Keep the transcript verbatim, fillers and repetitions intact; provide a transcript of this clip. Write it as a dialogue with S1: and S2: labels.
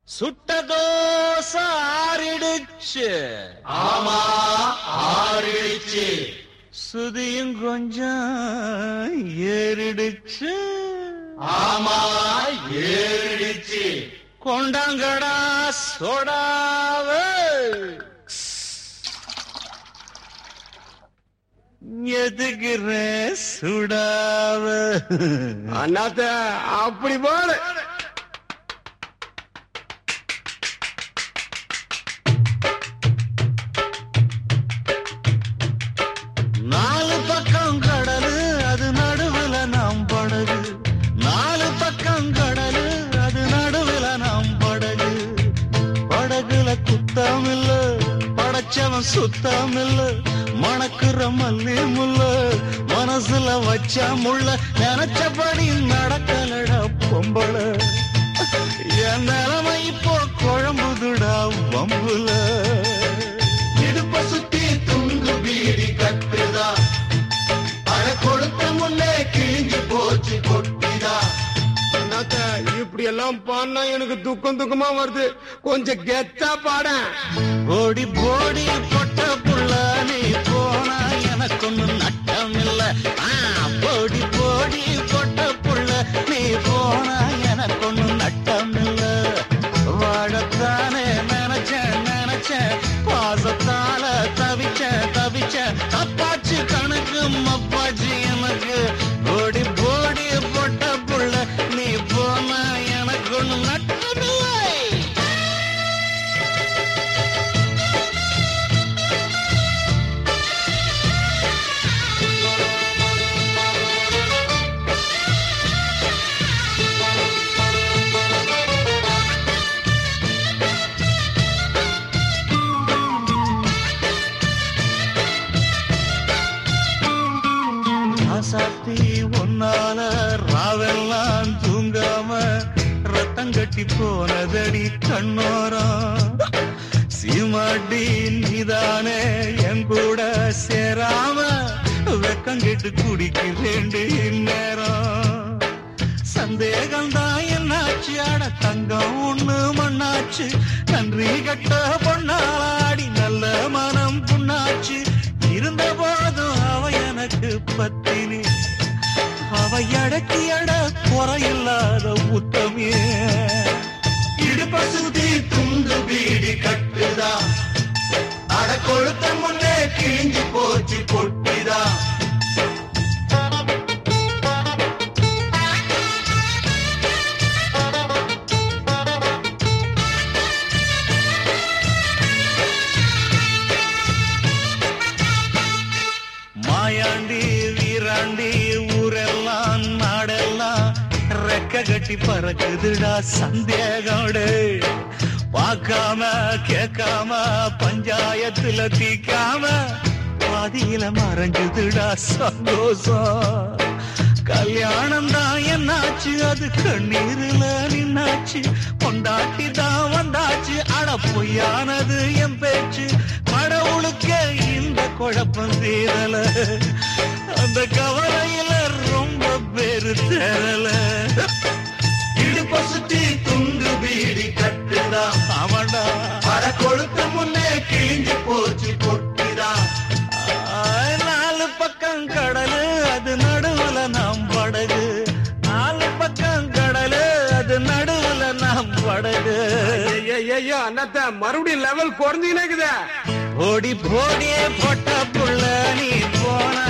S1: சுட்ட தோசை ஆறிடுச்சு.
S2: ஆமா ஆறிடுச்சு.
S1: சுதியும் கொஞ்சம் ஏறிடுச்சு.
S2: ஆமா ஏறிடுச்சு.
S1: கொண்டாங்கடா சோடாவ. எதுக்குற சுடாவ.
S3: அண்ணாத்த அப்படி போல.
S1: நாலு பக்கம் கடலு அது நடுவுல நாம் படகு. நாலு பக்கம் கடலு அது நடுவுல நாம் படகு. படகுல குத்தம் இல்ல, படைச்சவன் சுத்தம் இல்ல. மணக்குற மல்லி முள்ள மனசுல வச்ச முள்ள. நினைச்சபடி நடக்கலடா பொம்பள. என் நிலைமை இப்போ குழம்புதுடா வம்புல.
S2: இடுப்ப சுத்தி துண்டு பீடி கட்டுதா. அட கொடுத்த முன்னே கிழிஞ்சு போச்சு கொட்டிதா.
S3: அண்ணாத்த இப்படி எல்லாம் பாடினா எனக்கு துக்கம் துக்கமா வருது. கொஞ்சம் கெத்தா பாட.
S1: ஓடி போடி பொட்ட புள்ள நீ போனா எனக்கு ஒண்ணு நட்டம் இல்ல. போடி போடி பொட்ட புள்ள நீ போனா எனக்கு ஒண்ணு நட்டம் இல்ல. வாழத்தானே நினைச்சேன் நினைச்சேன் பாசத்தால தவிச்சேன் தவிச்சேன். அப்பாச்சு கணக்கு அப்பாச்சு எனக்கு. ஓடி போடி பொட்ட புள்ள நீ போனா எனக்கு ஒண்ணு நட்டம் இல்லை. சாத்தி ஒன்னால ராவெல்லாம் தூங்காம ரத்தம் கட்டி போனதடி கண்ணோரம். சீமாட்டி நீதானே என் கூட சேராம வெக்கம் கெட்டு குடிக்கிறேண்டு இந்நேரம். சந்தேகம் தான் என்னாச்சு அட தங்கம் ஒண்ணு மண்ணாச்சு. நன்றி கட்ட பொன்னாடி நல்ல மனம் புண்ணாச்சு. இருந்த போதும் அவ எனக்கு பத்தினி. அவ அடக்கி அட குறையில்லாத உத்தமே.
S2: இடுப்ப சுத்தி துண்டு பீடி கட்டுதா. அட கொழுத்த முன்னே கிழிஞ்சு போச்சு கொட்டிதா.
S1: மாயாண்டி வீராண்டி ஊரெல்லாம் நாடெல்லாம் ரெக்க கட்டி பறக்குதுடா சந்தேகோடு. பார்க்காம கேட்காம பஞ்சாயத்துல தீக்காம பாதியில மறைஞ்சுதுடா சந்தோஷம். கல்யாணம் தான் என்னாச்சு அது கண்ணீர்ல நின்னாச்சு. கொண்டாட்டி தான் வந்தாச்சு அட பொய்யானது என் பேச்சு. கடவுளுக்க இந்த குழப்பம் தீரல. அந்த கவலையில ரொம்ப பேரு தேரல.
S2: இடுப்ப சுத்தி துண்டு பீடி கட்டுதா.
S1: அவன்டா
S2: அட கொழுத்த முன்னே கிழிஞ்சு போச்சு கொட்டிதா.
S1: நாலு பக்கம் கடலு அது நடுவுல நாம் படகு. நாலு பக்கம் கடலு அது நடுவுல நாம் படகு.
S3: ஐயோ அண்ணாத்த மறுபடியும் லெவல் குறைஞ்சுக்கினே இருக்குதே.
S1: ஓடி போடியே பொட்ட புள்ள நீ போனா